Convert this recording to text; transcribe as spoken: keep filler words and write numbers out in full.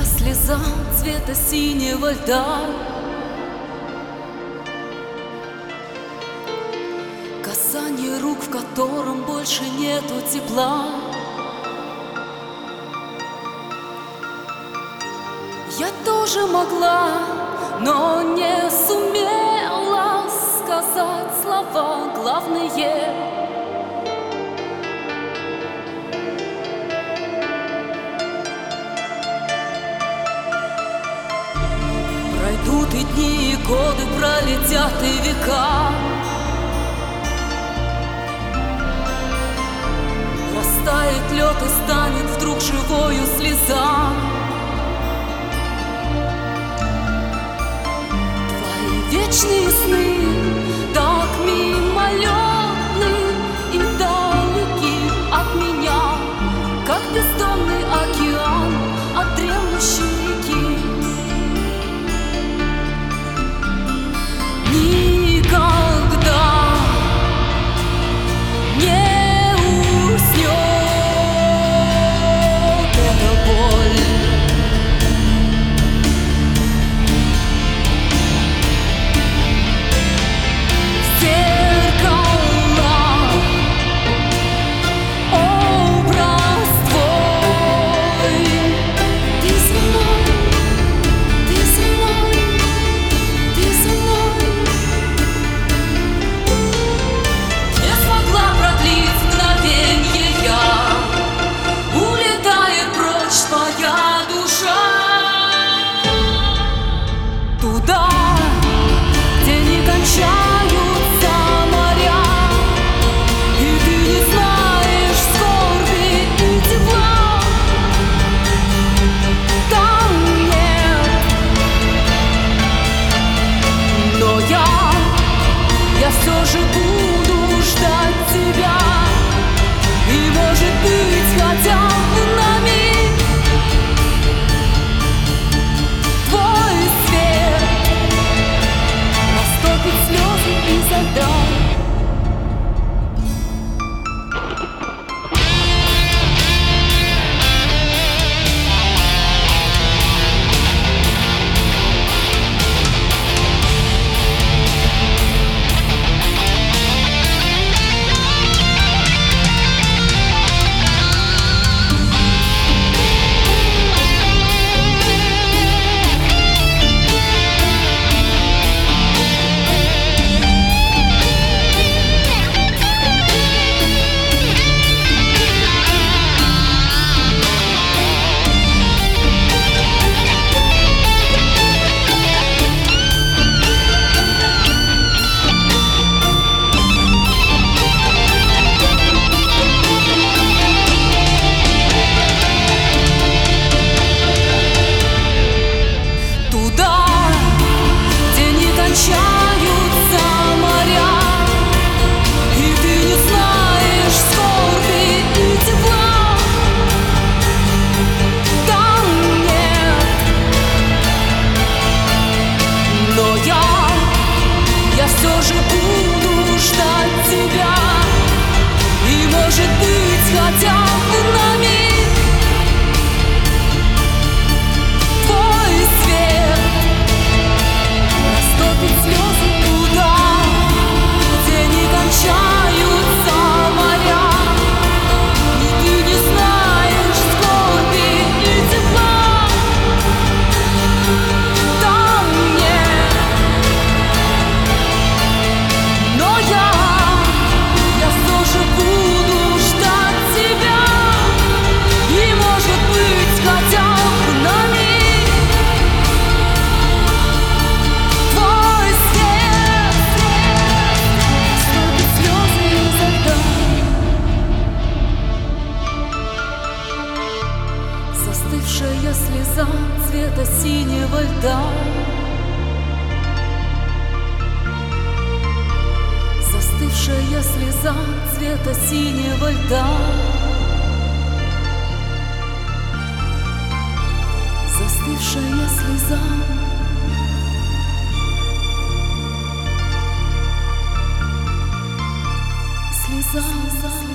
Застывшая слеза цвета синего льда, касание рук, в котором больше нету тепла. Я тоже могла, но не сумела сказать слова главные. Пройдут и дни, и годы, пролетят и века. Растает лед и станет вдруг живою слеза. Твои вечные сны так мимолетны и далеки от меня, как бездонный океан от дремлющей реки. Никогда не уснет эта боль. В зеркалах образ твой. Ты со мной, ты со мной, ты со мной. Не смогла продлить мгновенье я, улетает прочь твоя душа. Туда, где не кончаются моря, и ты не знаешь скорби и тепла. Там нет, но я, я все же буду ждать тебя. И может быть хотя бы на миг твой свет растопит слезы изо льда. Хотя бы на миг твой свет растопит слезы туда, где не кончаются моря, и ты не знаешь скорби и тепла. Там нет, но я, я все же буду ждать тебя. И может быть хотя бы на миг твой свет растопит слезы изо льда. Застывшая слеза цвета синего льда, застывшая слеза цвета синего льда, застывшая слеза. Слеза, слеза.